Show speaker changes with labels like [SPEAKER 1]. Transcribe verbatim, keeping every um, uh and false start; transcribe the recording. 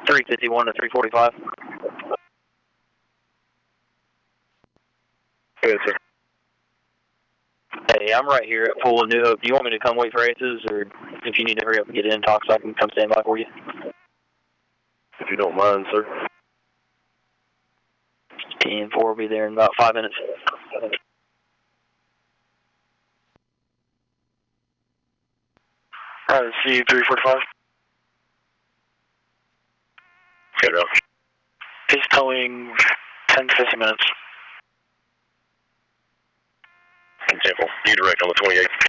[SPEAKER 1] three fifty-one to three forty-five.
[SPEAKER 2] Good, sir.
[SPEAKER 1] Hey, I'm right here at Full of New Hope. Do you want me to come wait for Aces, or if you need to hurry up and get in and talk so I can come stand by for you?
[SPEAKER 2] If you don't mind, sir.
[SPEAKER 1] ten four will be there in about five minutes.
[SPEAKER 2] All right, see you three forty-five. Good, Rob.
[SPEAKER 3] He's towing ten to fifteen minutes.
[SPEAKER 2] Example, you direct on the twenty-eight.